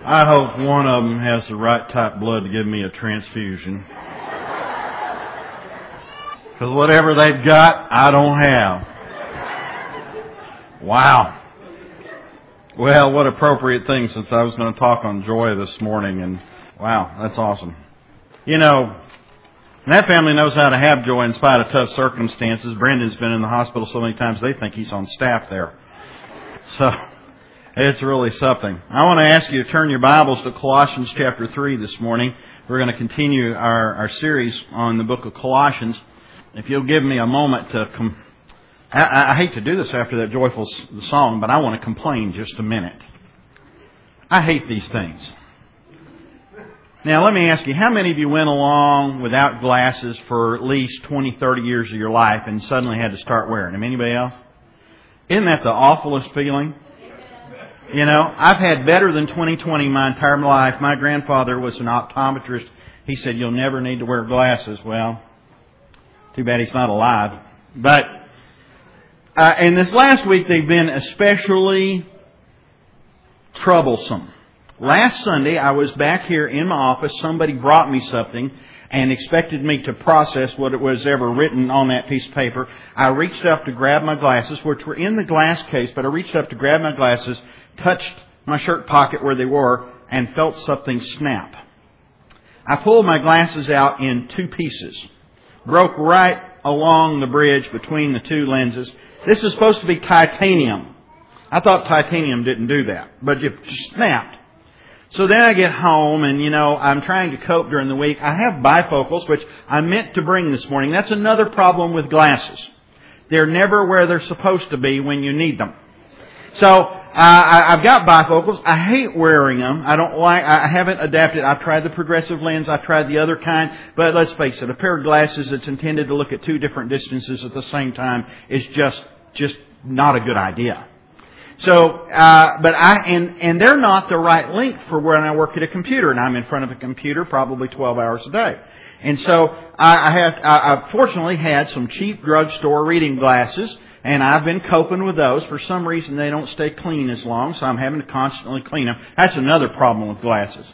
I hope one of them has the right type of blood to give me a transfusion. Because whatever they've got, I don't have. Wow. Well, what appropriate thing, since I was going to talk on joy this morning. And wow, that's awesome. You know, that family knows how to have joy in spite of tough circumstances. Brendan's been in the hospital so many times they think he's on staff there. So it's really something. I want to ask you to turn your Bibles to Colossians chapter 3 this morning. We're going to continue our series on the book of Colossians. If you'll give me a moment to I hate to do this after that joyful song, but I want to complain just a minute. I hate these things. Now, let me ask you, how many of you went along without glasses for at least 20, 30 years of your life and suddenly had to start wearing them? Anybody else? Isn't that the awfulest feeling? You know, I've had better than 20/20 my entire life. My grandfather was an optometrist. He said, you'll never need to wear glasses. Well, too bad he's not alive. But and this last week, they've been especially troublesome. Last Sunday, I was back here in my office. Somebody brought me something and expected me to process what it was ever written on that piece of paper. I reached up to grab my glasses, which were in the glass case, but I reached up to grab my glasses, touched my shirt pocket where they were, and felt something snap. I pulled my glasses out in two pieces. Broke right along the bridge between the two lenses. This is supposed to be titanium. I thought titanium didn't do that, but it snapped. So then I get home and, you know, I'm trying to cope during the week. I have bifocals, which I meant to bring this morning. That's another problem with glasses. They're never where they're supposed to be when you need them. So I've got bifocals. I hate wearing them. I haven't adapted. I've tried the progressive lens. I've tried the other kind. But let's face it, a pair of glasses that's intended to look at two different distances at the same time is just not a good idea. So, and they're not the right length for when I work at a computer, and I'm in front of a computer probably 12 hours a day. And so I've fortunately had some cheap drugstore reading glasses, and I've been coping with those. For some reason, they don't stay clean as long, so I'm having to constantly clean them. That's another problem with glasses.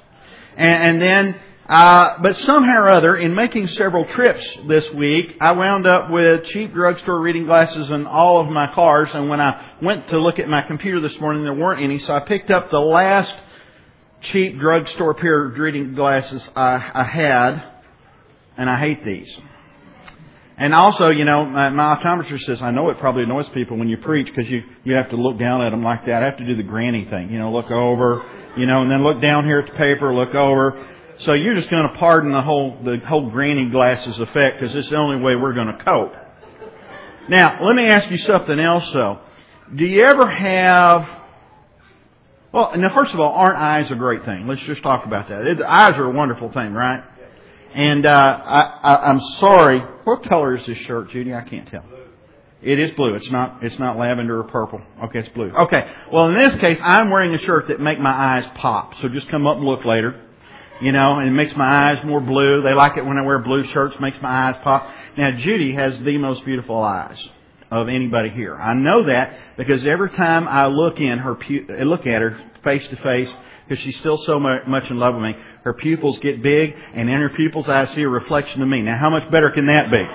But somehow or other, in making several trips this week, I wound up with cheap drugstore reading glasses in all of my cars. And when I went to look at my computer this morning, there weren't any. So I picked up the last cheap drugstore pair of reading glasses I had. And I hate these. And also, you know, my optometrist says, I know it probably annoys people when you preach because you have to look down at them like that. I have to do the granny thing, you know, look over, you know, and then look down here at the paper, look over. So you're just going to pardon the whole granny glasses effect because it's the only way we're going to cope. Now, let me ask you something else, though. Do you ever have... Well, now, first of all, aren't eyes a great thing? Let's just talk about that. Eyes are a wonderful thing, right? And I'm sorry. What color is this shirt, Judy? I can't tell. It is blue. It's not lavender or purple. Okay, it's blue. Okay. Well, in this case, I'm wearing a shirt that make my eyes pop. So just come up and look later. You know, and it makes my eyes more blue. They like it when I wear blue shirts. Makes my eyes pop. Now, Judy has the most beautiful eyes of anybody here. I know that because every time I look at her face to face, because she's still so much in love with me, her pupils get big, and in her pupils I see a reflection of me. Now, how much better can that be?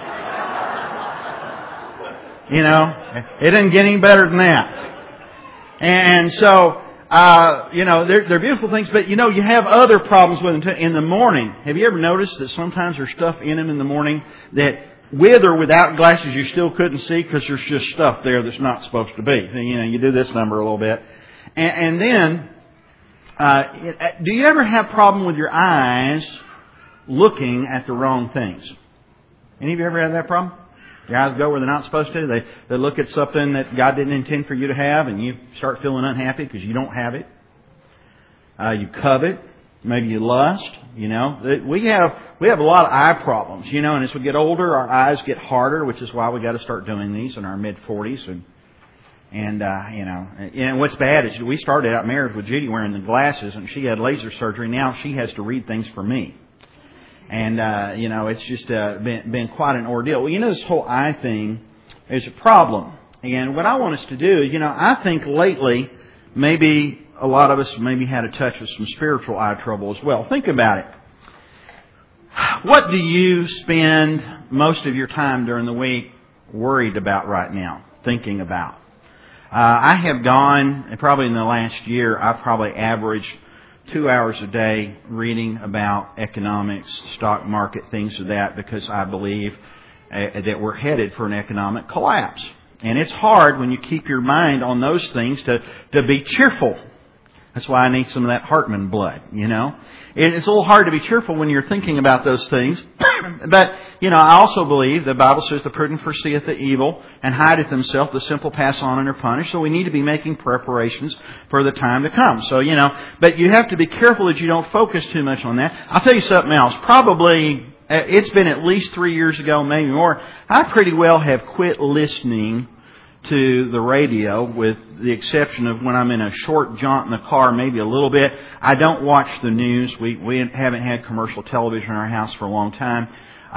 You know, it doesn't get any better than that. And so, you know, they're beautiful things, but, you know, you have other problems with them too. In the morning, have you ever noticed that sometimes there's stuff in them in the morning that with or without glasses you still couldn't see because there's just stuff there that's not supposed to be? You know, you do this number a little bit. And then, do you ever have problem with your eyes looking at the wrong things? Any of you ever had that problem? Your eyes go where they're not supposed to. They look at something that God didn't intend for you to have, and you start feeling unhappy because you don't have it. You covet. Maybe you lust. You know, we have a lot of eye problems. You know, and as we get older, our eyes get harder, which is why we got to start doing these in our mid-40s. And you know, and what's bad is we started out married with Judy wearing the glasses, and she had laser surgery. Now she has to read things for me. And, you know, it's just been quite an ordeal. Well, you know, this whole eye thing is a problem. And what I want us to do, you know, I think lately maybe a lot of us maybe had a touch of some spiritual eye trouble as well. Think about it. What do you spend most of your time during the week worried about right now, thinking about? I have gone, probably in the last year, I've probably averaged 2 hours a day reading about economics, stock market, things of that, because I believe that we're headed for an economic collapse. And it's hard when you keep your mind on those things to be cheerful. That's why I need some of that Hartman blood, you know. It's a little hard to be cheerful when you're thinking about those things. But, you know, I also believe the Bible says the prudent foreseeth the evil and hideth himself, the simple pass on and are punished. So we need to be making preparations for the time to come. So, you know, but you have to be careful that you don't focus too much on that. I'll tell you something else. Probably, it's been at least 3 years ago, maybe more. I pretty well have quit listening to the radio, with the exception of when I'm in a short jaunt in the car, maybe a little bit. I don't watch the news. We haven't had commercial television in our house for a long time.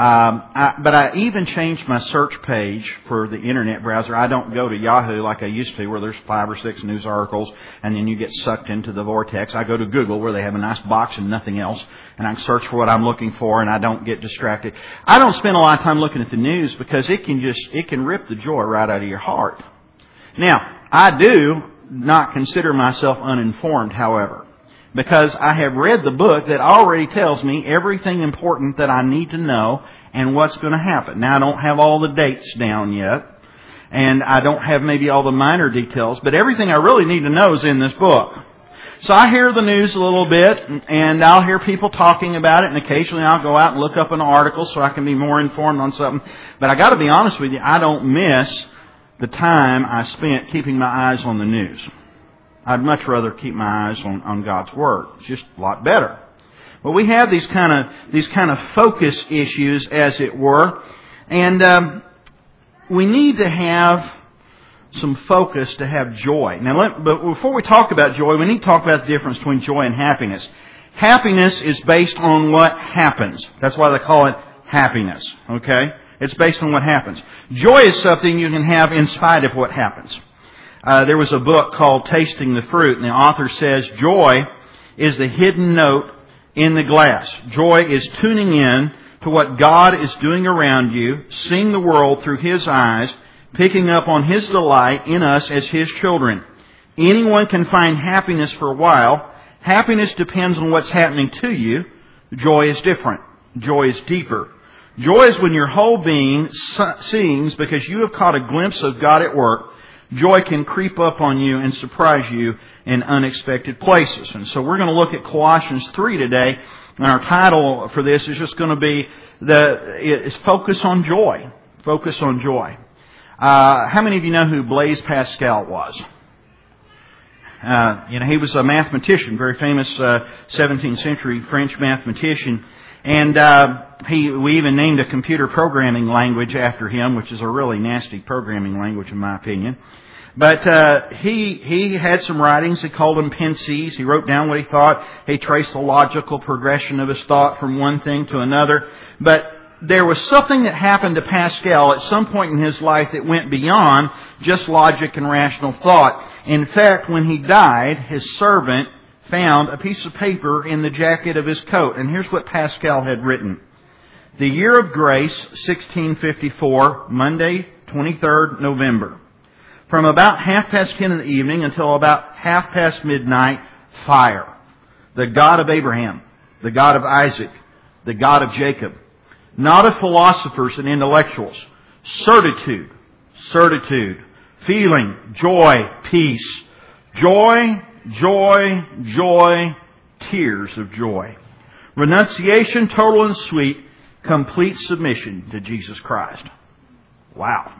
But I even changed my search page for the internet browser. I don't go to Yahoo like I used to, where there's 5 or 6 news articles and then you get sucked into the vortex. I go to Google, where they have a nice box and nothing else, and I can search for what I'm looking for, and I don't get distracted. I don't spend a lot of time looking at the news because it can rip the joy right out of your heart. Now, I do not consider myself uninformed, however, because I have read the book that already tells me everything important that I need to know and what's going to happen. Now, I don't have all the dates down yet, and I don't have maybe all the minor details, but everything I really need to know is in this book. So I hear the news a little bit, and I'll hear people talking about it, and occasionally I'll go out and look up an article so I can be more informed on something. But I got to be honest with you, I don't miss the time I spent keeping my eyes on the news. I'd much rather keep my eyes on God's Word. It's just a lot better. But we have these kind of focus issues, as it were, and we need to have some focus to have joy. Now, but before we talk about joy, we need to talk about the difference between joy and happiness. Happiness is based on what happens. That's why they call it happiness. Okay? It's based on what happens. Joy is something you can have in spite of what happens. There was a book called Tasting the Fruit, and the author says joy is the hidden note in the glass. Joy is tuning in to what God is doing around you, seeing the world through His eyes, picking up on His delight in us as His children. Anyone can find happiness for a while. Happiness depends on what's happening to you. Joy is different. Joy is deeper. Joy is when your whole being sings because you have caught a glimpse of God at work. Joy can creep up on you and surprise you in unexpected places. And so we're going to look at Colossians 3 today. And our title for this is just going to be it's Focus on Joy. Focus on Joy. How many of you know who Blaise Pascal was? He was a mathematician, very famous 17th century French mathematician. And we even named a computer programming language after him, which is a really nasty programming language in my opinion. But he had some writings. He called them Pensées. He wrote down what he thought. He traced the logical progression of his thought from one thing to another. But there was something that happened to Pascal at some point in his life that went beyond just logic and rational thought. In fact, when he died, his servant found a piece of paper in the jacket of his coat. And here's what Pascal had written. The year of grace, 1654, Monday, 23rd November. From about 10:30 in the evening until about midnight, midnight, fire. The God of Abraham, the God of Isaac, the God of Jacob. Not of philosophers and intellectuals. Certitude, feeling, joy, peace. Joy, joy, joy, tears of joy. Renunciation, total and sweet, complete submission to Jesus Christ. Wow.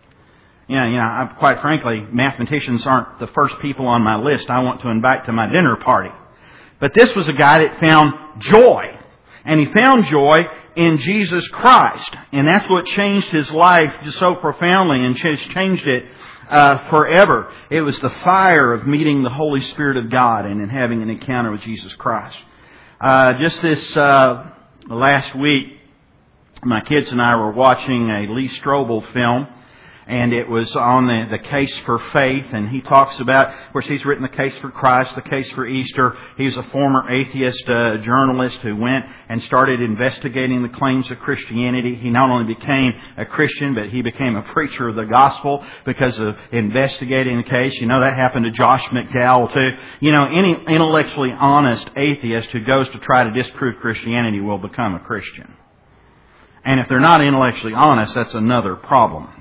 Quite frankly, mathematicians aren't the first people on my list I want to invite to my dinner party. But this was a guy that found joy. And he found joy in Jesus Christ. And that's what changed his life just so profoundly and changed it forever. It was the fire of meeting the Holy Spirit of God and in having an encounter with Jesus Christ. Just this last week, my kids and I were watching a Lee Strobel film. and it was on the case for faith, and he talks about, of course, he's written the case for Christ, the case for Easter. He was a former atheist journalist who went and started investigating the claims of Christianity. He not only became a Christian, but he became a preacher of the gospel because of investigating the case. You know, that happened to Josh McDowell too. You know, any intellectually honest atheist who goes to try to disprove Christianity will become a Christian. And if they're not intellectually honest, that's another problem.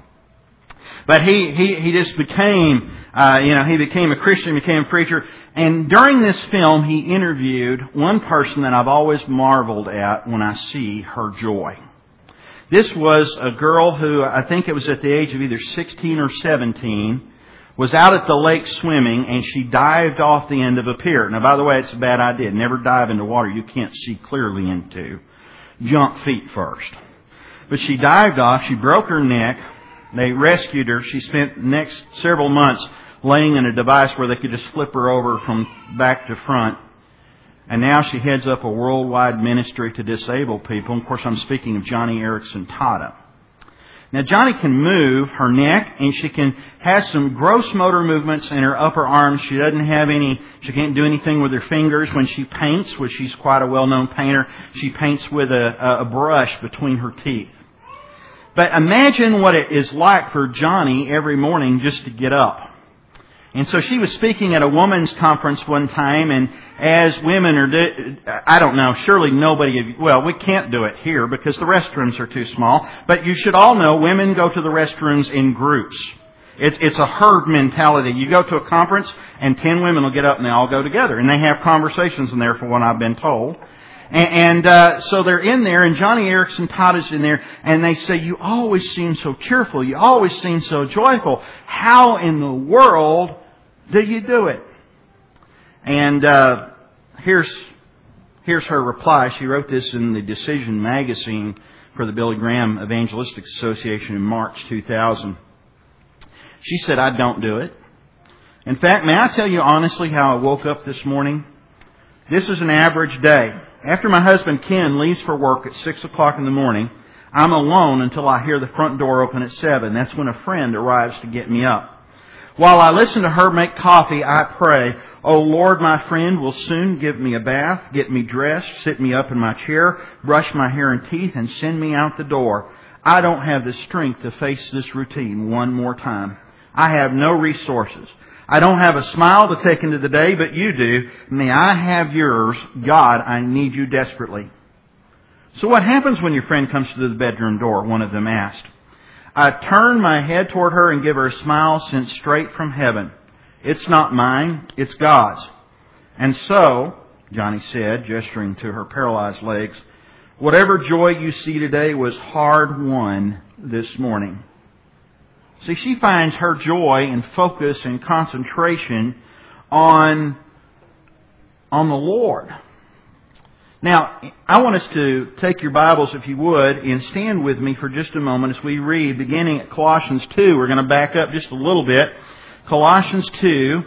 But he just became, he became a Christian, became a preacher. And during this film, he interviewed one person that I've always marveled at when I see her joy. This was a girl who, I think it was at the age of either 16 or 17, was out at the lake swimming, and she dived off the end of a pier. Now, by the way, it's a bad idea. Never dive into water you can't see clearly into. Jump feet first. But she dived off. She broke her neck. They rescued her. She spent the next several months laying in a device where they could just flip her over from back to front. And now she heads up a worldwide ministry to disabled people. And of course, I'm speaking of Joni Eareckson Tada. Now, Joni can move her neck, and she can have some gross motor movements in her upper arms. She can't do anything with her fingers. When she paints, which she's quite a well-known painter, she paints with a brush between her teeth. But imagine what it is like for Joni every morning just to get up. And so she was speaking at a women's conference one time, and as women I don't know, surely we can't do it here because the restrooms are too small, but you should all know women go to the restrooms in groups. It's a herd mentality. You go to a conference and 10 women will get up and they all go together, and they have conversations in there from what I've been told. And so they're in there, and Joni Eareckson Tada's in there, and they say, "You always seem so cheerful. You always seem so joyful. How in the world do you do it?" And here's her reply. She wrote this in the Decision magazine for the Billy Graham Evangelistic Association in March 2000. She said, "I don't do it. In fact, may I tell you honestly how I woke up this morning? This is an average day. After my husband Ken leaves for work at 6 o'clock in the morning, I'm alone until I hear the front door open at 7. That's when a friend arrives to get me up. While I listen to her make coffee, I pray, 'Oh Lord, my friend will soon give me a bath, get me dressed, sit me up in my chair, brush my hair and teeth, and send me out the door. I don't have the strength to face this routine one more time. I have no resources. I don't have a smile to take into the day, but you do. May I have yours? God, I need you desperately.'" "So what happens when your friend comes to the bedroom door?" one of them asked. "I turn my head toward her and give her a smile sent straight from heaven. It's not mine, it's God's. And so," Joni said, gesturing to her paralyzed legs, "whatever joy you see today was hard won this morning." See, she finds her joy and focus and concentration on the Lord. Now, I want us to take your Bibles, if you would, and stand with me for just a moment as we read, beginning at Colossians 2. We're going to back up just a little bit. Colossians 2,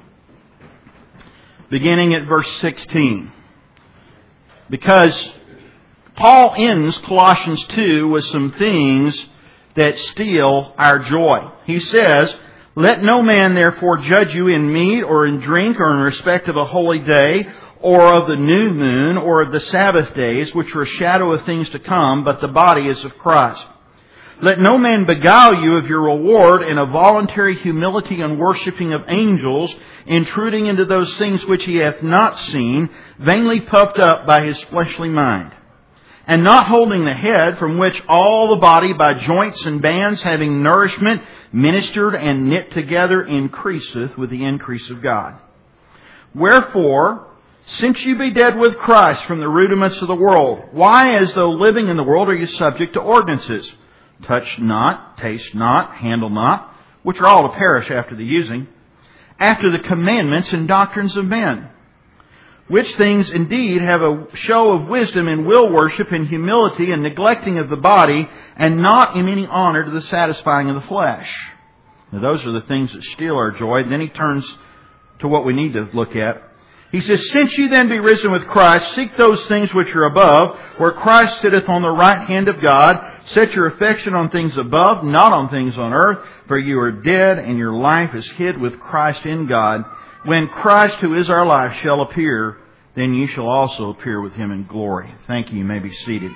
beginning at verse 16. Because Paul ends Colossians 2 with some things that steal our joy. He says, "Let no man therefore judge you in meat or in drink or in respect of a holy day or of the new moon or of the Sabbath days, which are a shadow of things to come, but the body is of Christ. Let no man beguile you of your reward in a voluntary humility and worshipping of angels, intruding into those things which he hath not seen, vainly puffed up by his fleshly mind. And not holding the head, from which all the body by joints and bands, having nourishment, ministered and knit together, increaseth with the increase of God. Wherefore, since you be dead with Christ from the rudiments of the world, why, as though living in the world, are you subject to ordinances? Touch not, taste not, handle not, which are all to perish after the using, after the commandments and doctrines of men. Which things indeed have a show of wisdom in will worship and humility and neglecting of the body, and not in any honor to the satisfying of the flesh." Now those are the things that steal our joy. Then he turns to what we need to look at. He says, since you then be risen with Christ, seek those things which are above, where Christ sitteth on the right hand of God. Set your affection on things above, not on things on earth, for you are dead, and your life is hid with Christ in God. When Christ, who is our life, shall appear, then you shall also appear with Him in glory. Thank you. You may be seated.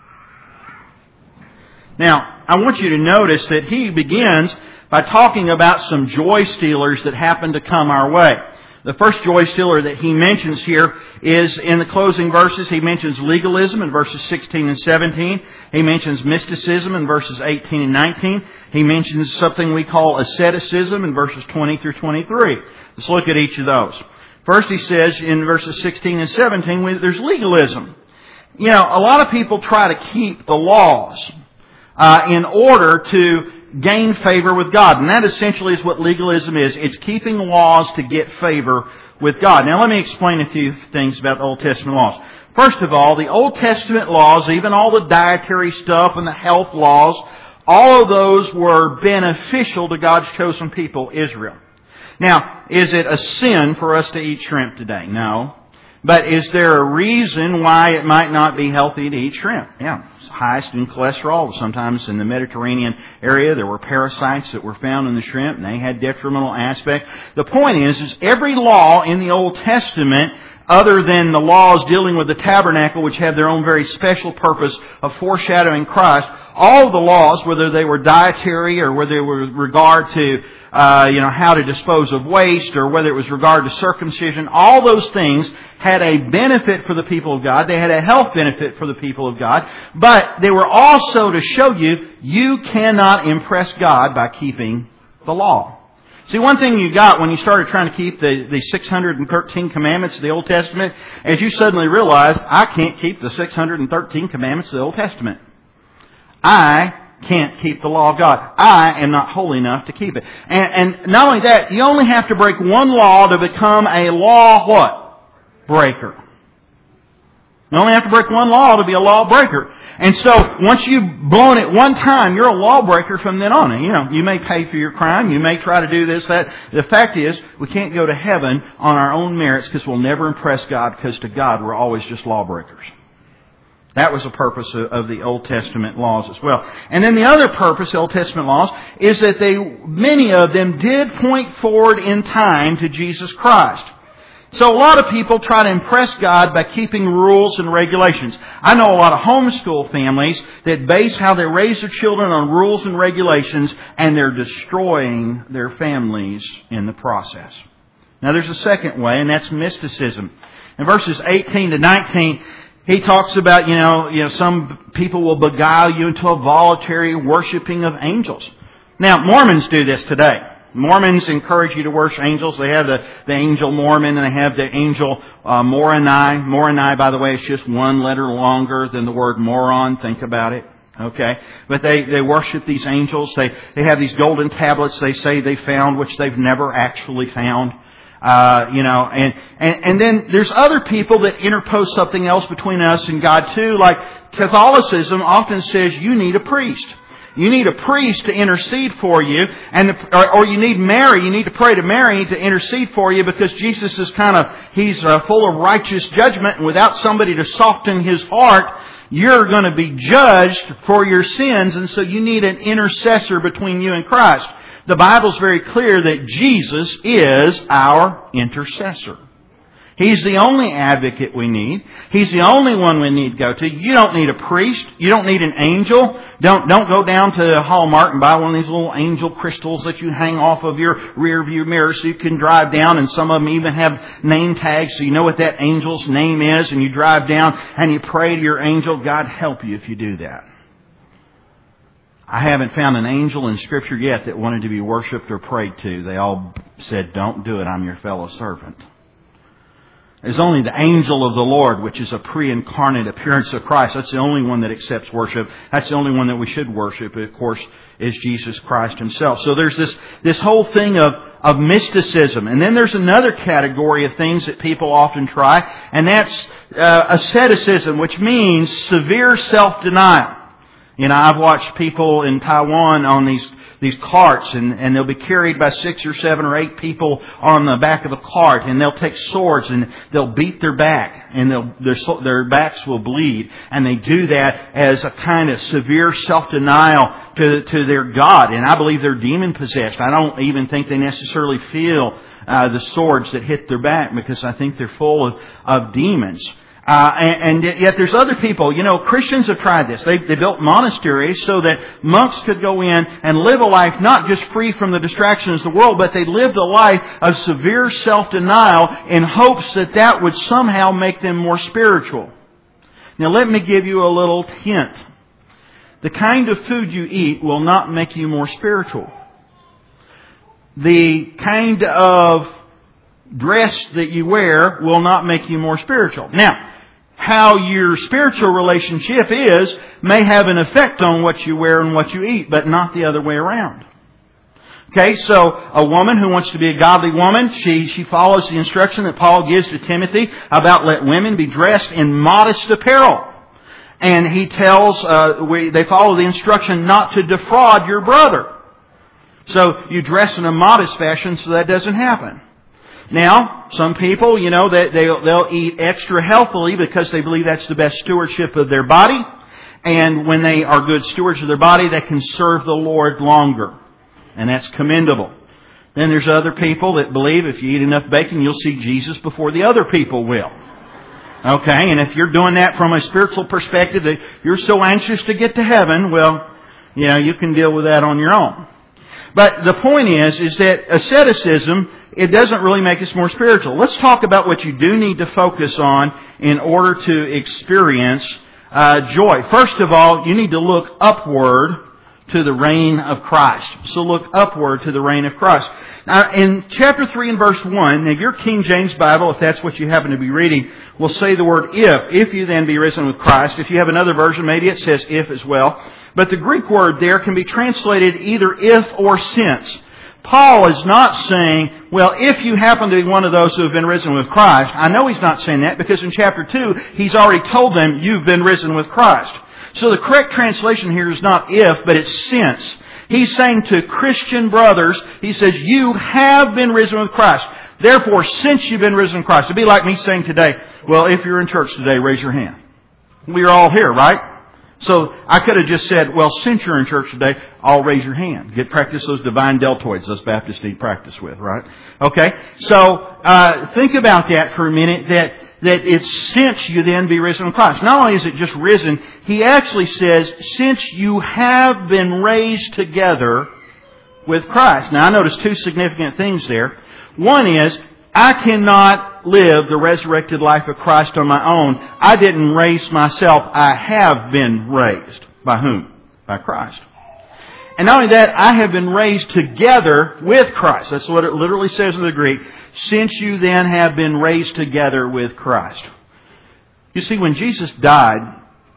Now, I want you to notice that he begins by talking about some joy stealers that happen to come our way. The first joy stealer that he mentions here is in the closing verses. He mentions legalism in verses 16 and 17. He mentions mysticism in verses 18 and 19. He mentions something we call asceticism in verses 20 through 23. Let's look at each of those. First, he says in verses 16 and 17, there's legalism. You know, a lot of people try to keep the laws in order to gain favor with God. And that essentially is what legalism is. It's keeping laws to get favor with God. Now let me explain a few things about the Old Testament laws. First of all, the Old Testament laws, even all the dietary stuff and the health laws, all of those were beneficial to God's chosen people, Israel. Now, is it a sin for us to eat shrimp today? No. But is there a reason why it might not be healthy to eat shrimp? Yeah, it's highest in cholesterol. Sometimes in the Mediterranean area there were parasites that were found in the shrimp and they had detrimental aspects. The point is every law in the Old Testament, other than the laws dealing with the tabernacle, which have their own very special purpose of foreshadowing Christ, all of the laws, whether they were dietary or whether they were with regard to how to dispose of waste, or whether it was regard to circumcision, all those things had a benefit for the people of God. They had a health benefit for the people of God. But they were also to show you cannot impress God by keeping the law. See, one thing you got when you started trying to keep the 613 commandments of the Old Testament is you suddenly realized, I can't keep the 613 commandments of the Old Testament. I can't keep the law of God. I am not holy enough to keep it. And not only that, you only have to break one law to become a law what? Breaker. You only have to break one law to be a lawbreaker. And so, once you've blown it one time, you're a lawbreaker from then on. And, you may pay for your crime. You may try to do this, that. The fact is, we can't go to heaven on our own merits because we'll never impress God, because to God we're always just lawbreakers. That was the purpose of the Old Testament laws as well. And then the other purpose of the Old Testament laws is that many of them did point forward in time to Jesus Christ. So a lot of people try to impress God by keeping rules and regulations. I know a lot of homeschool families that base how they raise their children on rules and regulations, and they're destroying their families in the process. Now there's a second way, and that's mysticism. In verses 18 to 19, he talks about, some people will beguile you into a voluntary worshiping of angels. Now, Mormons do this today. Mormons encourage you to worship angels. They have the angel Mormon, and they have the angel Moroni. Moroni, by the way, is just one letter longer than the word moron. Think about it. Okay? But they worship these angels. They have these golden tablets they say they found, which they've never actually found. And then there's other people that interpose something else between us and God too. Like Catholicism often says you need a priest. You need a priest to intercede for you, or you need Mary. You need to pray to Mary to intercede for you, because Jesus is he's full of righteous judgment, and without somebody to soften His heart, you're going to be judged for your sins, and so you need an intercessor between you and Christ. The Bible's very clear that Jesus is our intercessor. He's the only advocate we need. He's the only one we need to go to. You don't need a priest. You don't need an angel. Don't go down to Hallmark and buy one of these little angel crystals that you hang off of your rear view mirror so you can drive down, and some of them even have name tags so you know what that angel's name is, and you drive down and you pray to your angel. God help you if you do that. I haven't found an angel in Scripture yet that wanted to be worshipped or prayed to. They all said, don't do it, I'm your fellow servant. There's only the angel of the Lord, which is a pre-incarnate appearance of Christ. That's the only one that accepts worship. That's the only one that we should worship, of course, is Jesus Christ Himself. So there's this whole thing of mysticism. And then there's another category of things that people often try, and that's asceticism, which means severe self-denial. You know, I've watched people in Taiwan on these carts, and they'll be carried by 6 or 7 or 8 people on the back of a cart, and they'll take swords and they'll beat their back, and their backs will bleed, and they do that as a kind of severe self-denial to their God. And I believe they're demon possessed. I don't even think they necessarily feel the swords that hit their back, because I think they're full of demons. And yet there's other people, you know, Christians have tried this. They built monasteries so that monks could go in and live a life not just free from the distractions of the world, but they lived a life of severe self-denial in hopes that that would somehow make them more spiritual. Now let me give you a little hint. The kind of food you eat will not make you more spiritual. The kind of dress that you wear will not make you more spiritual. Now, how your spiritual relationship is may have an effect on what you wear and what you eat, but not the other way around. Okay, so a woman who wants to be a godly woman, she follows the instruction that Paul gives to Timothy about let women be dressed in modest apparel. And he tells, they follow the instruction not to defraud your brother. So you dress in a modest fashion so that doesn't happen. Now, some people, you know, they'll eat extra healthily because they believe that's the best stewardship of their body. And when they are good stewards of their body, they can serve the Lord longer. And that's commendable. Then there's other people that believe if you eat enough bacon, you'll see Jesus before the other people will. Okay, and if you're doing that from a spiritual perspective, that you're so anxious to get to heaven, well, you know, you can deal with that on your own. But the point is that asceticism, it doesn't really make us more spiritual. Let's talk about what you do need to focus on in order to experience joy. First of all, you need to look upward to the reign of Christ. So look upward to the reign of Christ. Now, in chapter 3 and verse 1, now your King James Bible, if that's what you happen to be reading, will say the word if you then be risen with Christ. If you have another version, maybe it says if as well. But the Greek word there can be translated either if or since. Paul is not saying, well, if you happen to be one of those who have been risen with Christ. I know he's not saying that because in chapter 2, he's already told them you've been risen with Christ. So the correct translation here is not if, but it's since. He's saying to Christian brothers, he says, you have been risen with Christ. Therefore, since you've been risen with Christ. It'd be like me saying today, well, if you're in church today, raise your hand. We're all here, right? So I could have just said, well, since you're in church today, I'll raise your hand. Practice those divine deltoids those Baptists need practice with, right? Okay? So think about that for a minute, that it's since you then be risen with Christ. Not only is it just risen, he actually says, since you have been raised together with Christ. Now I notice 2 significant things there. One is, I cannot live the resurrected life of Christ on my own. I didn't raise myself. I have been raised. By whom? By Christ. And not only that, I have been raised together with Christ. That's what it literally says in the Greek. Since you then have been raised together with Christ. You see, when Jesus died,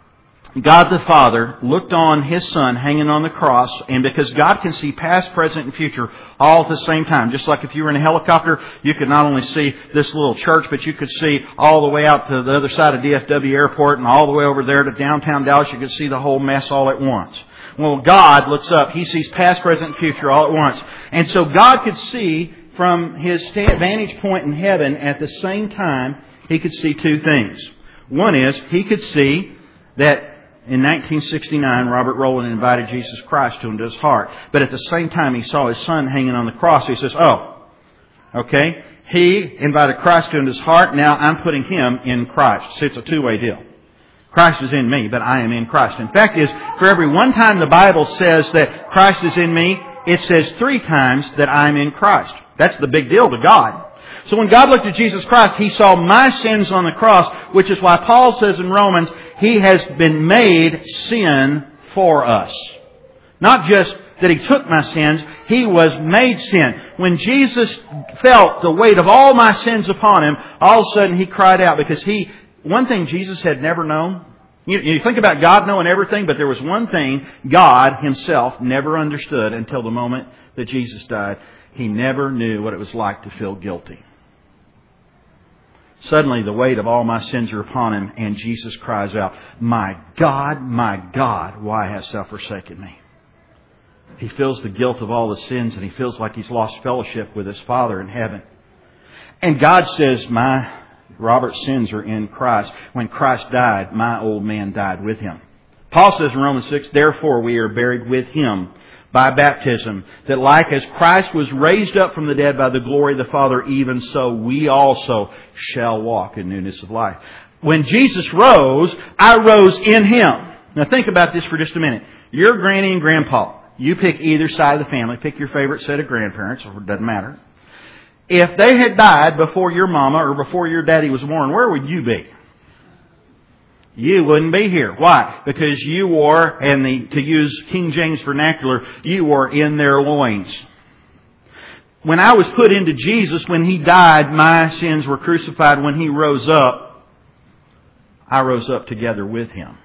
God the Father looked on His Son hanging on the cross, and because God can see past, present, and future all at the same time. Just like if you were in a helicopter, you could not only see this little church, but you could see all the way out to the other side of DFW Airport and all the way over there to downtown Dallas. You could see the whole mess all at once. Well, God looks up. He sees past, present, and future all at once. And so God could see from His vantage point in heaven at the same time, He could see 2 things. One is, He could see that in 1969, Robert Rowland invited Jesus Christ into his heart. But at the same time, he saw his son hanging on the cross. He says, oh, okay. He invited Christ into his heart. Now I'm putting him in Christ. See, it's a 2-way deal. Christ is in me, but I am in Christ. In fact, for every one time the Bible says that Christ is in me, it says 3 times that I'm in Christ. That's the big deal to God. So when God looked at Jesus Christ, He saw my sins on the cross, which is why Paul says in Romans, He has been made sin for us. Not just that He took my sins, He was made sin. When Jesus felt the weight of all my sins upon Him, all of a sudden He cried out because one thing Jesus had never known. You think about God knowing everything, but there was one thing God Himself never understood until the moment that Jesus died. He never knew what it was like to feel guilty. Suddenly the weight of all my sins are upon Him, and Jesus cries out, my God, why hast Thou forsaken me? He feels the guilt of all the sins, and he feels like he's lost fellowship with his Father in heaven. And God says, Robert's sins are in Christ. When Christ died, my old man died with Him. Paul says in Romans 6, therefore we are buried with Him by baptism, that like as Christ was raised up from the dead by the glory of the Father, even so we also shall walk in newness of life. When Jesus rose, I rose in Him. Now think about this for just a minute. Your granny and grandpa. You pick either side of the family. Pick your favorite set of grandparents, or it doesn't matter. If they had died before your mama or before your daddy was born, where would you be? You wouldn't be here. Why? Because you were, to use King James vernacular, you were in their loins. When I was put into Jesus, when He died, my sins were crucified. When He rose up, I rose up together with Him.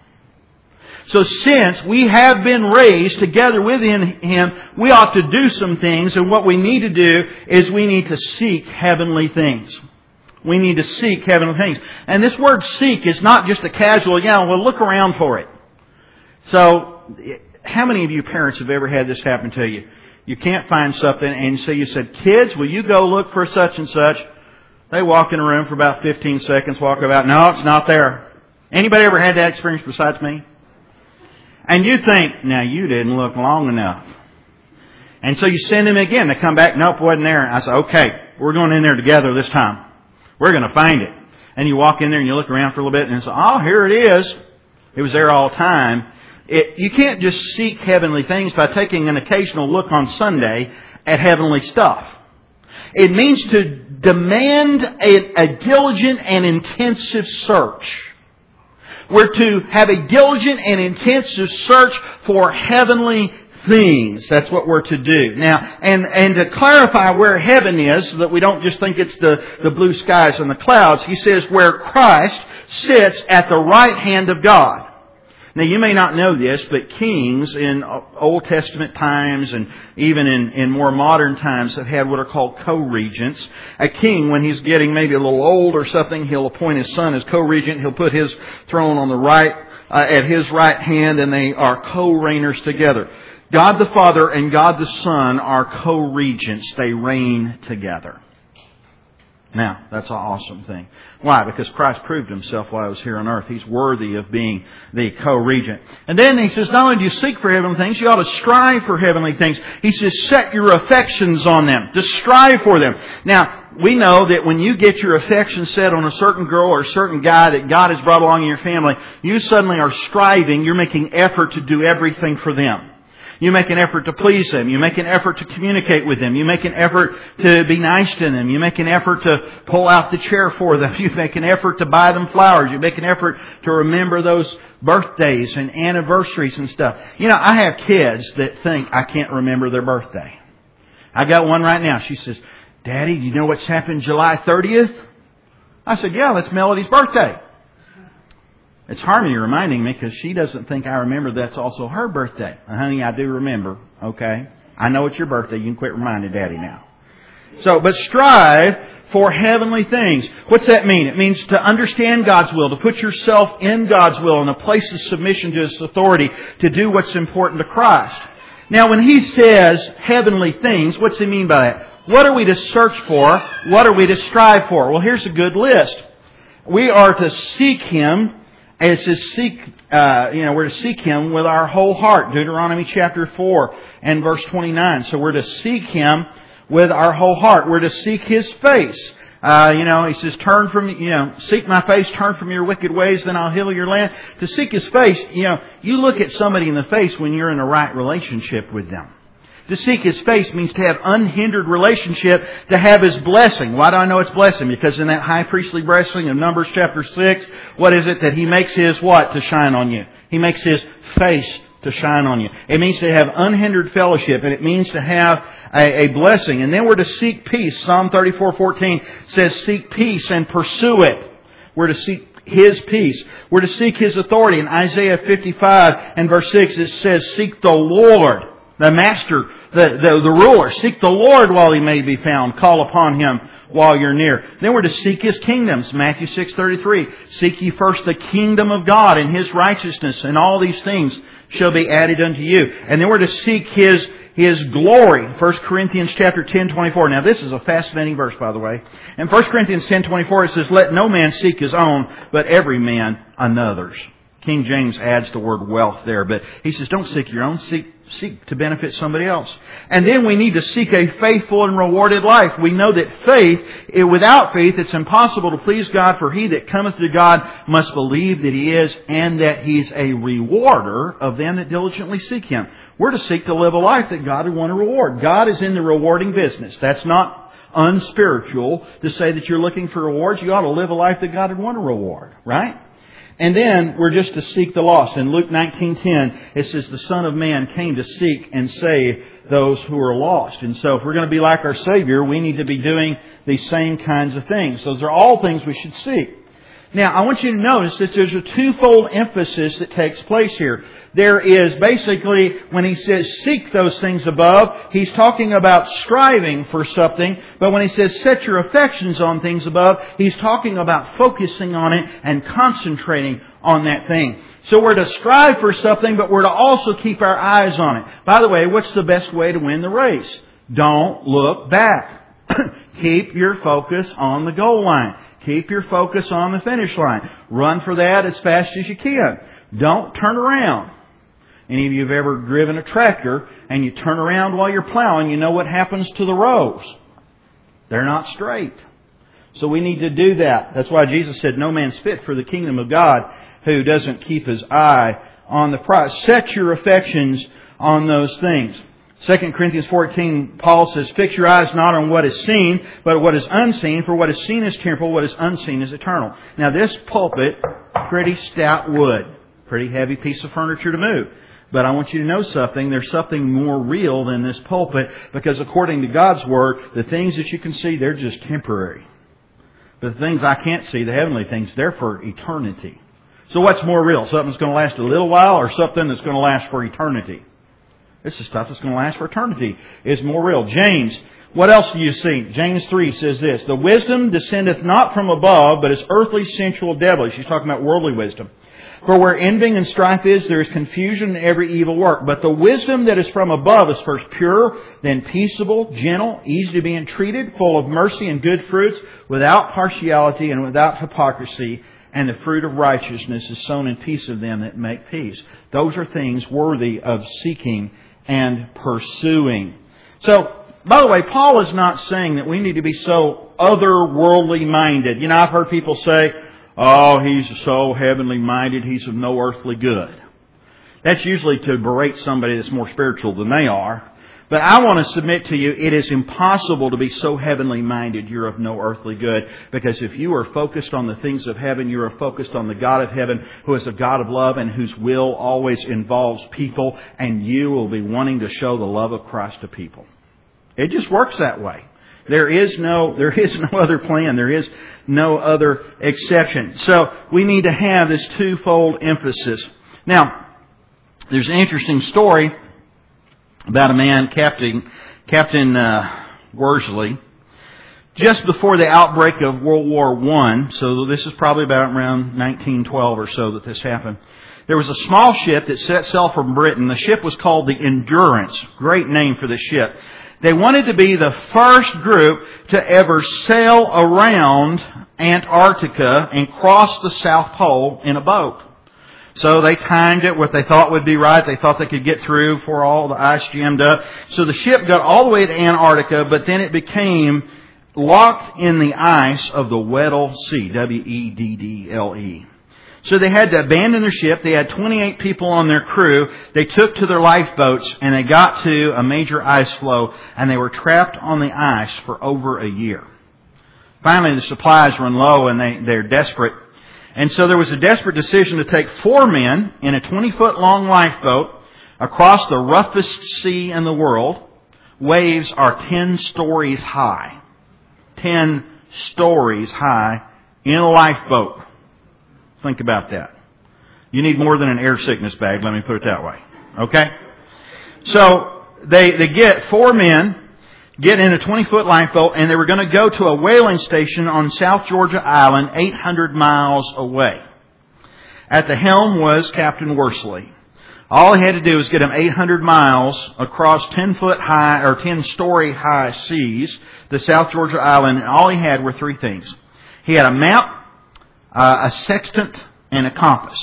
So since we have been raised together with Him, we ought to do some things. And what we need to do is we need to seek heavenly things. We need to seek heavenly things. And this word seek is not just a casual, we'll look around for it. So, how many of you parents have ever had this happen to you? You can't find something, and so you said, kids, will you go look for such and such? They walk in a room for about 15 seconds, walk about, no, it's not there. Anybody ever had that experience besides me? And you think, now you didn't look long enough. And so you send them again. They come back, nope, wasn't there. I say, okay, we're going in there together this time. We're going to find it. And you walk in there and you look around for a little bit and say, oh, here it is. It was there all the time. You can't just seek heavenly things by taking an occasional look on Sunday at heavenly stuff. It means to demand a diligent and intensive search. We're to have a diligent and intensive search for heavenly things. That's what we're to do. Now, and to clarify where heaven is, so that we don't just think it's the blue skies and the clouds, he says where Christ sits at the right hand of God. Now, you may not know this, but kings in Old Testament times and even in more modern times have had what are called co-regents. A king, when he's getting maybe a little old or something, he'll appoint his son as co-regent. He'll put his throne on the right, at his right hand, and they are co-reigners together. God the Father and God the Son are co-regents. They reign together. Now, that's an awesome thing. Why? Because Christ proved Himself while He was here on earth. He's worthy of being the co-regent. And then He says, not only do you seek for heavenly things, you ought to strive for heavenly things. He says, set your affections on them. To strive for them. Now, we know that when you get your affections set on a certain girl or a certain guy that God has brought along in your family, you suddenly are striving. You're making effort to do everything for them. You make an effort to please them. You make an effort to communicate with them. You make an effort to be nice to them. You make an effort to pull out the chair for them. You make an effort to buy them flowers. You make an effort to remember those birthdays and anniversaries and stuff. I have kids that think I can't remember their birthday. I got one right now. She says, Daddy, you know what's happened July 30th? I said, yeah, that's Melody's birthday. It's Harmony reminding me because she doesn't think I remember that's also her birthday. Honey, I do remember. Okay. I know it's your birthday. You can quit reminding Daddy now. But strive for heavenly things. What's that mean? It means to understand God's will, to put yourself in God's will in a place of submission to His authority, to do what's important to Christ. Now, when He says heavenly things, what's He mean by that? What are we to search for? What are we to strive for? Well, here's a good list. We are to seek Him. And it says we're to seek Him with our whole heart. Deuteronomy chapter 4 and verse 29. So we're to seek Him with our whole heart. We're to seek His face. He says, seek my face, turn from your wicked ways, then I'll heal your land. To seek His face, you look at somebody in the face when you're in a right relationship with them. To seek His face means to have unhindered relationship, to have His blessing. Why do I know it's blessing? Because in that high priestly blessing of Numbers chapter 6, what is it that He makes His what? To shine on you. He makes His face to shine on you. It means to have unhindered fellowship, and it means to have a blessing. And then we're to seek peace. Psalm 34:14 says, seek peace and pursue it. We're to seek His peace. We're to seek His authority. In Isaiah 55 and verse 6 it says, seek the Lord. The master, the ruler. Seek the Lord while He may be found. Call upon Him while you're near. Then we're to seek His kingdoms. Matthew 6:33. Seek ye first the kingdom of God and His righteousness, and all these things shall be added unto you. And then we're to seek His glory. 1 Corinthians chapter 10:24. Now this is a fascinating verse, by the way. In 1 Corinthians 10:24 it says, let no man seek his own, but every man another's. King James adds the word wealth there, but he says don't seek your own, seek to benefit somebody else. And then we need to seek a faithful and rewarded life. We know that without faith it's impossible to please God, for he that cometh to God must believe that He is, and that He's a rewarder of them that diligently seek Him. We're to seek to live a life that God would want to reward. God is in the rewarding business. That's not unspiritual to say that you're looking for rewards. You ought to live a life that God would want to reward, right? And then we're just to seek the lost. In Luke 19:10, it says the Son of Man came to seek and save those who are lost. And so if we're going to be like our Savior, we need to be doing these same kinds of things. Those are all things we should seek. Now, I want you to notice that there's a twofold emphasis that takes place here. There is basically, when he says seek those things above, he's talking about striving for something. But when he says set your affections on things above, he's talking about focusing on it and concentrating on that thing. So we're to strive for something, but we're to also keep our eyes on it. By the way, what's the best way to win the race? Don't look back. Keep your focus on the goal line. Keep your focus on the finish line. Run for that as fast as you can. Don't turn around. Any of you have ever driven a tractor and you turn around while you're plowing, you know what happens to the rows? They're not straight. So we need to do that. That's why Jesus said, no man's fit for the kingdom of God who doesn't keep his eye on the prize. Set your affections on those things. 2 Corinthians 14, Paul says, fix your eyes not on what is seen, but what is unseen. For what is seen is temporal, what is unseen is eternal. Now this pulpit, pretty stout wood. Pretty heavy piece of furniture to move. But I want you to know something. There's something more real than this pulpit, because according to God's Word, the things that you can see, they're just temporary. But the things I can't see, the heavenly things, they're for eternity. So what's more real? Something that's going to last a little while, or something that's going to last for eternity? This is stuff that's going to last for eternity. It's more real. James, what else do you see? James 3 says this, the wisdom descendeth not from above, but is earthly, sensual, devilish. He's talking about worldly wisdom. For where envying and strife is, there is confusion in every evil work. But the wisdom that is from above is first pure, then peaceable, gentle, easy to be entreated, full of mercy and good fruits, without partiality and without hypocrisy. And the fruit of righteousness is sown in peace of them that make peace. Those are things worthy of seeking and pursuing. So, by the way, Paul is not saying that we need to be so otherworldly minded. You know, I've heard people say, oh, he's so heavenly minded, he's of no earthly good. That's usually to berate somebody that's more spiritual than they are. But I want to submit to you, it is impossible to be so heavenly minded you're of no earthly good. Because if you are focused on the things of heaven, you are focused on the God of heaven, who is a God of love and whose will always involves people. And you will be wanting to show the love of Christ to people. It just works that way. There is no other plan. There is no other exception. So we need to have this twofold emphasis. Now, there's an interesting story about a man, Captain Worsley, just before the outbreak of World War I. So this is probably about around 1912 or so that this happened. There was a small ship that set sail from Britain. The ship was called the Endurance. Great name for the ship. They wanted to be the first group to ever sail around Antarctica and cross the South Pole in a boat. So they timed it what they thought would be right. They thought they could get through before all the ice jammed up. So the ship got all the way to Antarctica, but then it became locked in the ice of the Weddell Sea, Weddle. So they had to abandon their ship. They had 28 people on their crew. They took to their lifeboats and they got to a major ice floe, and they were trapped on the ice for over a year. Finally, the supplies run low and they're desperate. And so there was a desperate decision to take 4 men in a 20-foot long lifeboat across the roughest sea in the world. Waves are 10 stories high. 10 stories high in a lifeboat. Think about that. You need more than an air sickness bag, let me put it that way. Okay? So they get 4 men, get in a 20-foot lifeboat, and they were going to go to a whaling station on South Georgia Island, 800 miles away. At the helm was Captain Worsley. All he had to do was get them 800 miles across 10-foot high or 10-story high seas to South Georgia Island, and all he had were 3 things. He had a map, a sextant, and a compass.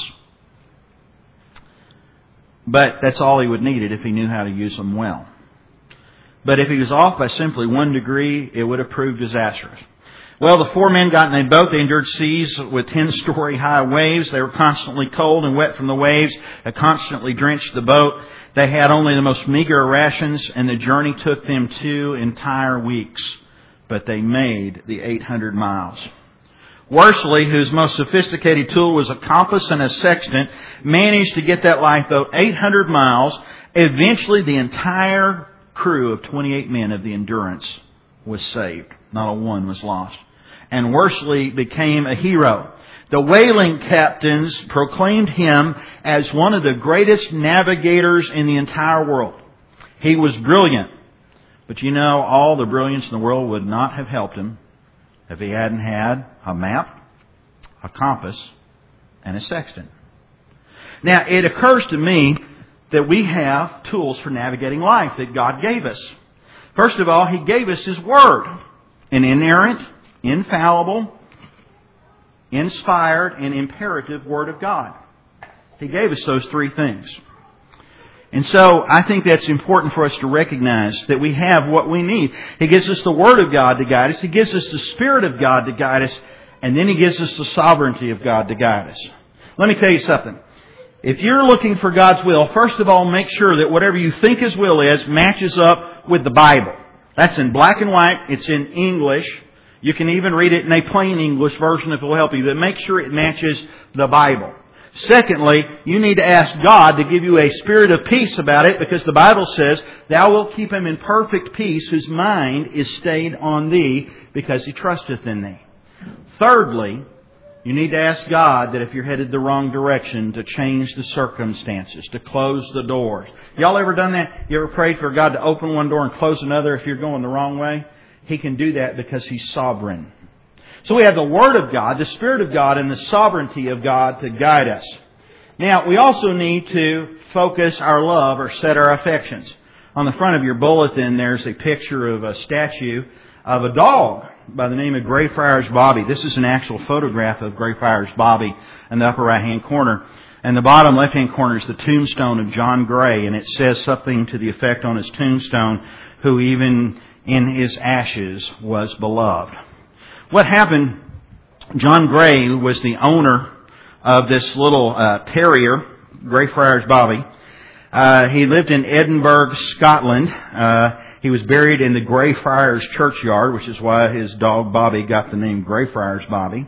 But that's all he would need if he knew how to use them well. But if he was off by simply 1 degree, it would have proved disastrous. Well, the 4 men got in a boat. They endured seas with 10-story high waves. They were constantly cold and wet from the waves. They constantly drenched the boat. They had only the most meager rations, and the journey took them 2 entire weeks. But they made the 800 miles. Worsley, whose most sophisticated tool was a compass and a sextant, managed to get that lifeboat 800 miles. Eventually, the entire crew of 28 men of the Endurance was saved. Not a one was lost. And Worsley became a hero. The whaling captains proclaimed him as one of the greatest navigators in the entire world. He was brilliant. But you know, all the brilliance in the world would not have helped him if he hadn't had a map, a compass, and a sextant. Now, it occurs to me that we have tools for navigating life that God gave us. First of all, He gave us His Word. An inerrant, infallible, inspired, and imperative Word of God. He gave us those 3 things. And so I think that's important for us to recognize that we have what we need. He gives us the Word of God to guide us. He gives us the Spirit of God to guide us. And then He gives us the sovereignty of God to guide us. Let me tell you something. If you're looking for God's will, first of all, make sure that whatever you think His will is matches up with the Bible. That's in black and white. It's in English. You can even read it in a plain English version if it will help you. But make sure it matches the Bible. Secondly, you need to ask God to give you a spirit of peace about it, because the Bible says, "Thou wilt keep him in perfect peace whose mind is stayed on Thee, because he trusteth in Thee." Thirdly, you need to ask God that if you're headed the wrong direction, to change the circumstances, to close the doors. Y'all ever done that? You ever prayed for God to open one door and close another if you're going the wrong way? He can do that because He's sovereign. So we have the Word of God, the Spirit of God, and the sovereignty of God to guide us. Now, we also need to focus our love or set our affections. On the front of your bulletin, there's a picture of a statue of a dog by the name of Greyfriars Bobby. This is an actual photograph of Greyfriars Bobby in the upper right-hand corner. And the bottom left-hand corner is the tombstone of John Gray, and it says something to the effect on his tombstone, "Who even in his ashes was beloved." What happened, John Gray was the owner of this little terrier, Greyfriars Bobby. He lived in Edinburgh, Scotland. He was buried in the Greyfriars churchyard, which is why his dog Bobby got the name Greyfriars Bobby.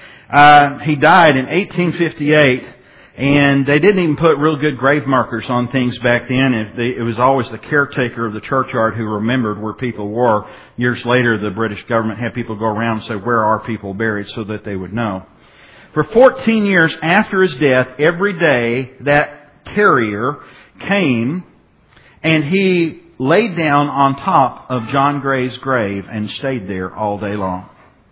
He died in 1858, and they didn't even put real good grave markers on things back then. It was always the caretaker of the churchyard who remembered where people were. Years later, the British government had people go around and say, "Where are people buried?" so that they would know. For 14 years after his death, every day that terrier came and he laid down on top of John Gray's grave and stayed there all day long.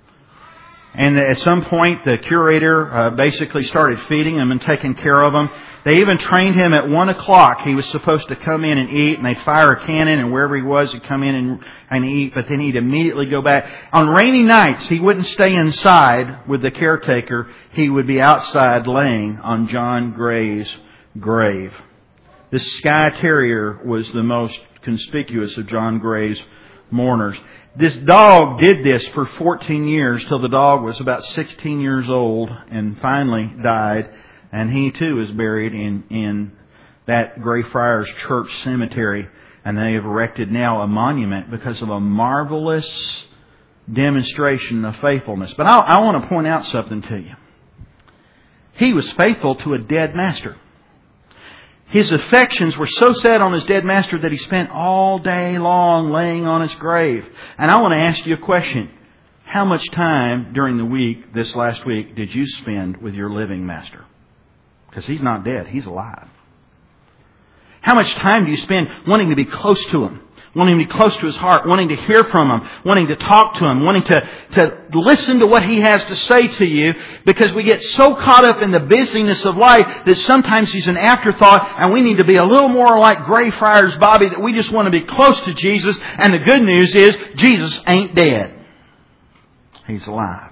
And at some point, the curator basically started feeding him and taking care of him. They even trained him at 1 o'clock. He was supposed to come in and eat, and they'd fire a cannon, and wherever he was, he'd come in and eat, but then he'd immediately go back. On rainy nights, he wouldn't stay inside with the caretaker. He would be outside laying on John Gray's grave. This Skye Terrier was the most conspicuous of John Gray's mourners. This dog did this for 14 years till the dog was about 16 years old and finally died. And he too is buried in that Greyfriars Church cemetery. And they have erected now a monument because of a marvelous demonstration of faithfulness. But I want to point out something to you. He was faithful to a dead master. His affections were so set on his dead master that he spent all day long laying on his grave. And I want to ask you a question. How much time during the week, this last week, did you spend with your living master? Because he's not dead. He's alive. How much time do you spend wanting to be close to Him? Wanting to be close to His heart, wanting to hear from Him, wanting to talk to Him, wanting to listen to what He has to say to you, because we get so caught up in the busyness of life that sometimes He's an afterthought, and we need to be a little more like Greyfriars Bobby, that we just want to be close to Jesus. And the good news is Jesus ain't dead. He's alive.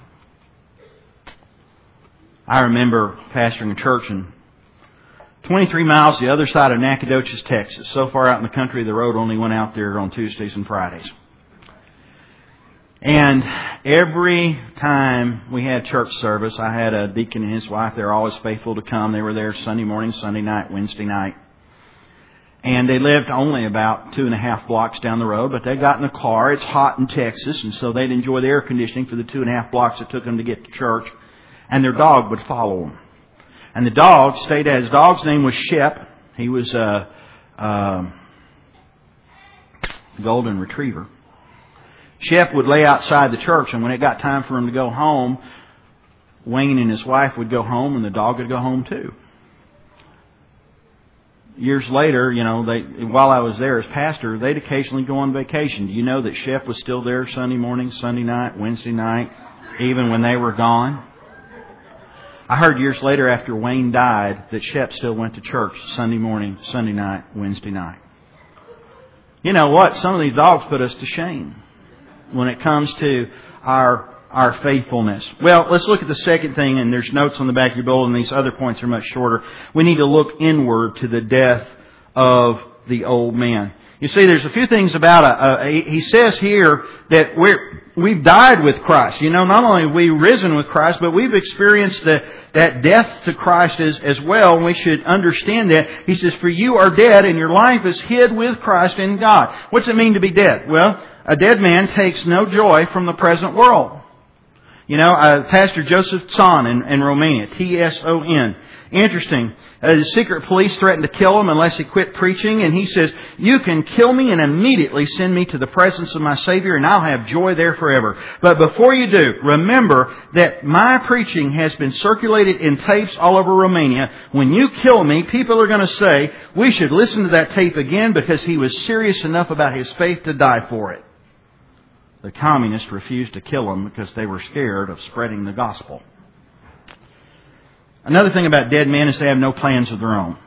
I remember pastoring a church in 23 miles the other side of Nacogdoches, Texas. So far out in the country, the road only went out there on Tuesdays and Fridays. And every time we had church service, I had a deacon and his wife. They were always faithful to come. They were there Sunday morning, Sunday night, Wednesday night. And they lived only about 2.5 blocks down the road, but they got in a car. It's hot in Texas, and so they'd enjoy the air conditioning for the 2.5 blocks it took them to get to church. And their dog would follow them. And the dog stayed there. His dog's name was Shep. He was a golden retriever. Shep would lay outside the church, and when it got time for him to go home, Wayne and his wife would go home, and the dog would go home too. Years later, while I was there as pastor, they'd occasionally go on vacation. Do you know that Shep was still there Sunday morning, Sunday night, Wednesday night, even when they were gone? I heard years later after Wayne died that Shep still went to church Sunday morning, Sunday night, Wednesday night. You know what? Some of these dogs put us to shame when it comes to our faithfulness. Well, let's look at the second thing, and there's notes on the back of your bulletin. These other points are much shorter. We need to look inward to the death of the old man. You see, there's a few things about he says here that we've died with Christ. Not only have we risen with Christ, but we've experienced that death to Christ as well. And we should understand that. He says, for you are dead and your life is hid with Christ in God. What's it mean to be dead? Well, a dead man takes no joy from the present world. Pastor Joseph Tson in Romania, Tson. Interesting. The secret police threatened to kill him unless he quit preaching. And he says, you can kill me and immediately send me to the presence of my Savior and I'll have joy there forever. But before you do, remember that my preaching has been circulated in tapes all over Romania. When you kill me, people are going to say, we should listen to that tape again because he was serious enough about his faith to die for it. The communists refused to kill him because they were scared of spreading the gospel. Another thing about dead men is they have no plans of their own.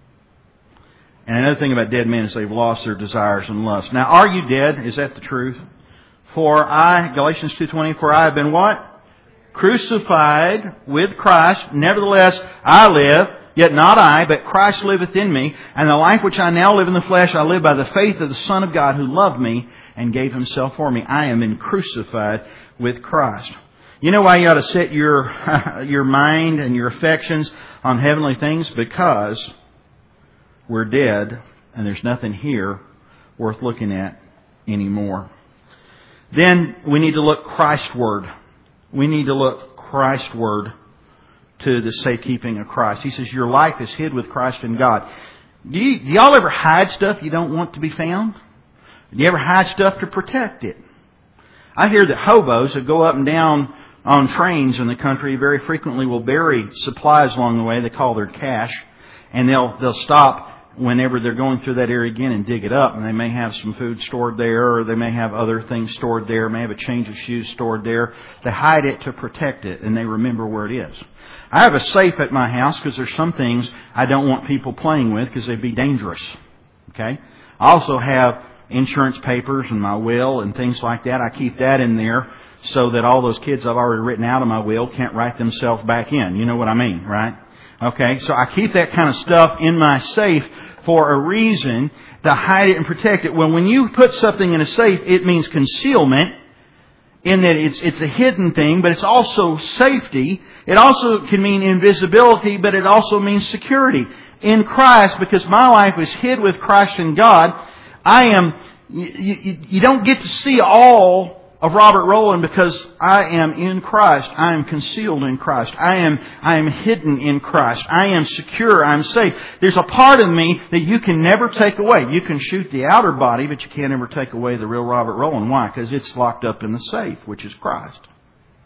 And another thing about dead men is they've lost their desires and lusts. Now, are you dead? Is that the truth? Galatians 2:20, for I have been what? Crucified with Christ. Nevertheless, I live, yet not I, but Christ liveth in me. And the life which I now live in the flesh, I live by the faith of the Son of God who loved me and gave Himself for me. I am been crucified with Christ. You know why you ought to set your mind and your affections on heavenly things? Because we're dead and there's nothing here worth looking at anymore. Then we need to look Christward. We need to look Christward to the safekeeping of Christ. He says, your life is hid with Christ in God. Do y'all ever hide stuff you don't want to be found? Do you ever hide stuff to protect it? I hear that hobos that go up and down on trains in the country very frequently will bury supplies along the way. They call their cache. And they'll stop whenever they're going through that area again and dig it up. And they may have some food stored there, or they may have other things stored there, may have a change of shoes stored there. They hide it to protect it, and they remember where it is. I have a safe at my house because there's some things I don't want people playing with because they'd be dangerous. Okay? I also have insurance papers and my will and things like that. I keep that in there so that all those kids I've already written out of my will can't write themselves back in. You know what I mean, right? Okay, so I keep that kind of stuff in my safe for a reason, to hide it and protect it. Well, when you put something in a safe, it means concealment, in that it's a hidden thing, but it's also safety. It also can mean invisibility, but it also means security. In Christ, because my life is hid with Christ in God, you don't get to see all of Robert Rowland because I am in Christ. I am concealed in Christ. I am hidden in Christ. I am secure. I'm safe. There's a part of me that you can never take away. You can shoot the outer body, but you can't ever take away the real Robert Rowland. Why? Because it's locked up in the safe, which is Christ.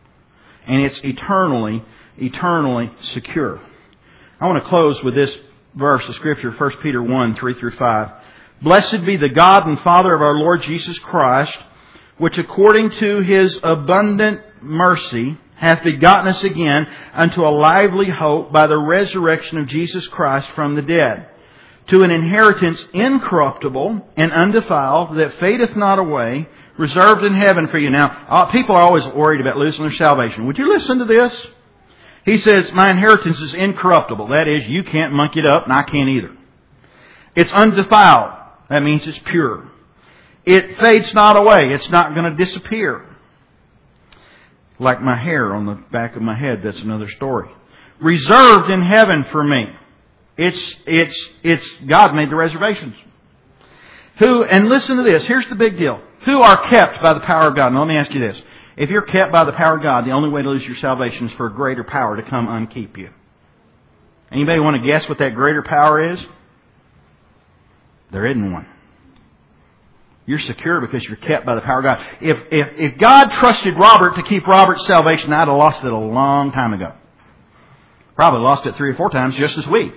And it's eternally secure. I want to close with this verse of Scripture, 1 Peter 1, 3 through 5. Blessed be the God and Father of our Lord Jesus Christ, which according to His abundant mercy hath begotten us again unto a lively hope by the resurrection of Jesus Christ from the dead, to an inheritance incorruptible and undefiled, that fadeth not away, reserved in heaven for you. Now, people are always worried about losing their salvation. Would you listen to this? He says, my inheritance is incorruptible. That is, you can't monkey it up, and I can't either. It's undefiled. That means it's pure. It fades not away. It's not going to disappear. Like my hair on the back of my head, that's another story. Reserved in heaven for me. It's God made the reservations. And listen to this, here's the big deal. Who are kept by the power of God? Now let me ask you this. If you're kept by the power of God, the only way to lose your salvation is for a greater power to come unkeep you. Anybody want to guess what that greater power is? There isn't one. You're secure because you're kept by the power of God. If God trusted Robert to keep Robert's salvation, I'd have lost it a long time ago. Probably lost it 3 or 4 times just this week.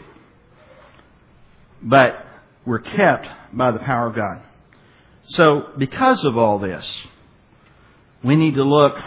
But we're kept by the power of God. So, because of all this, we need to look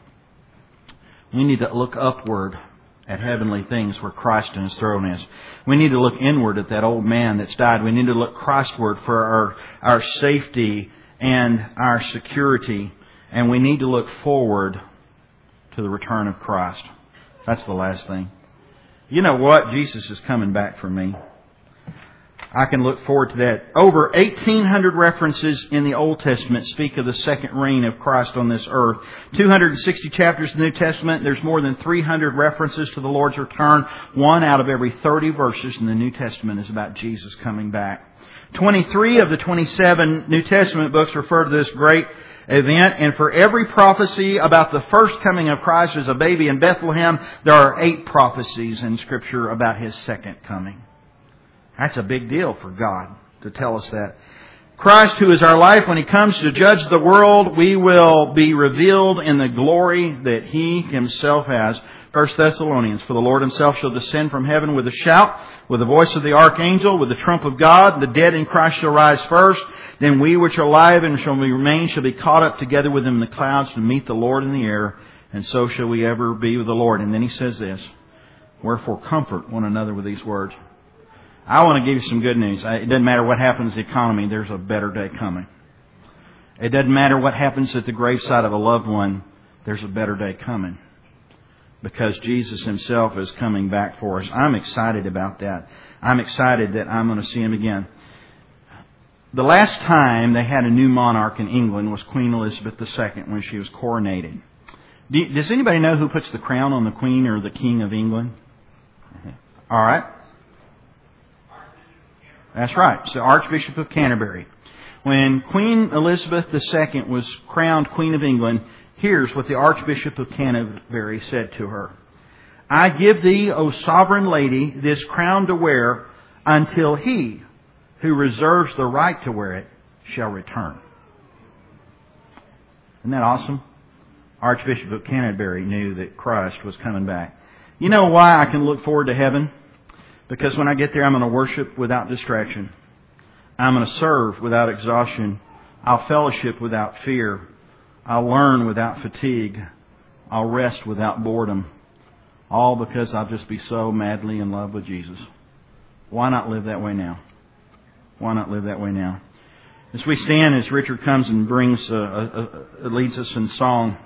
upward at heavenly things where Christ and His throne is. We need to look inward at that old man that's died. We need to look Christward for our safety and our security. And we need to look forward to the return of Christ. That's the last thing. You know what? Jesus is coming back for me. I can look forward to that. Over 1,800 references in the Old Testament speak of the second reign of Christ on this earth. 260 chapters in the New Testament. There's more than 300 references to the Lord's return. 1 out of every 30 verses in the New Testament is about Jesus coming back. 23 of the 27 New Testament books refer to this great event. And for every prophecy about the first coming of Christ as a baby in Bethlehem, there are 8 prophecies in Scripture about His second coming. That's a big deal for God to tell us that. Christ, who is our life, when He comes to judge the world, we will be revealed in the glory that He Himself has. 1 Thessalonians, for the Lord Himself shall descend from heaven with a shout, with the voice of the archangel, with the trump of God. The dead in Christ shall rise first. Then we which are alive and shall remain shall be caught up together with them in the clouds to meet the Lord in the air. And so shall we ever be with the Lord. And then He says this, wherefore comfort one another with these words. I want to give you some good news. It doesn't matter what happens to the economy, there's a better day coming. It doesn't matter what happens at the graveside of a loved one, there's a better day coming. Because Jesus Himself is coming back for us. I'm excited about that. I'm excited that I'm going to see Him again. The last time they had a new monarch in England was Queen Elizabeth II when she was coronated. Does anybody know who puts the crown on the Queen or the King of England? All right. That's right. It's the Archbishop of Canterbury. When Queen Elizabeth II was crowned Queen of England, here's what the Archbishop of Canterbury said to her. I give thee, O sovereign lady, this crown to wear until He who reserves the right to wear it shall return. Isn't that awesome? Archbishop of Canterbury knew that Christ was coming back. You know why I can look forward to heaven? Because when I get there, I'm going to worship without distraction. I'm going to serve without exhaustion. I'll fellowship without fear. I'll learn without fatigue. I'll rest without boredom. All because I'll just be so madly in love with Jesus. Why not live that way now? Why not live that way now? As we stand, as Richard comes and leads us in song,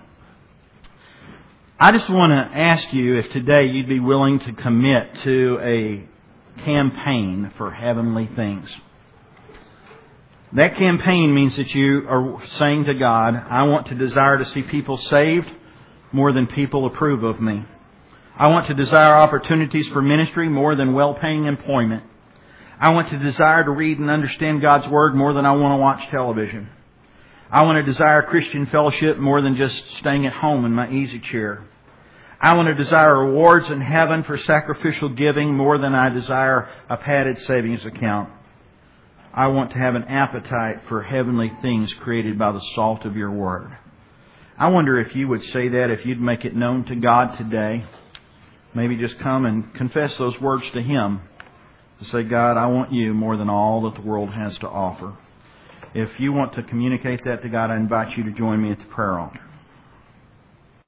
I just want to ask you if today you'd be willing to commit to a campaign for heavenly things. That campaign means that you are saying to God, I want to desire to see people saved more than people approve of me. I want to desire opportunities for ministry more than well-paying employment. I want to desire to read and understand God's Word more than I want to watch television. I want to desire Christian fellowship more than just staying at home in my easy chair. I want to desire rewards in heaven for sacrificial giving more than I desire a padded savings account. I want to have an appetite for heavenly things created by the salt of your Word. I wonder if you would say that, if you'd make it known to God today. Maybe just come and confess those words to Him. to say, God, I want you more than all that the world has to offer. If you want to communicate that to God, I invite you to join me at the prayer altar.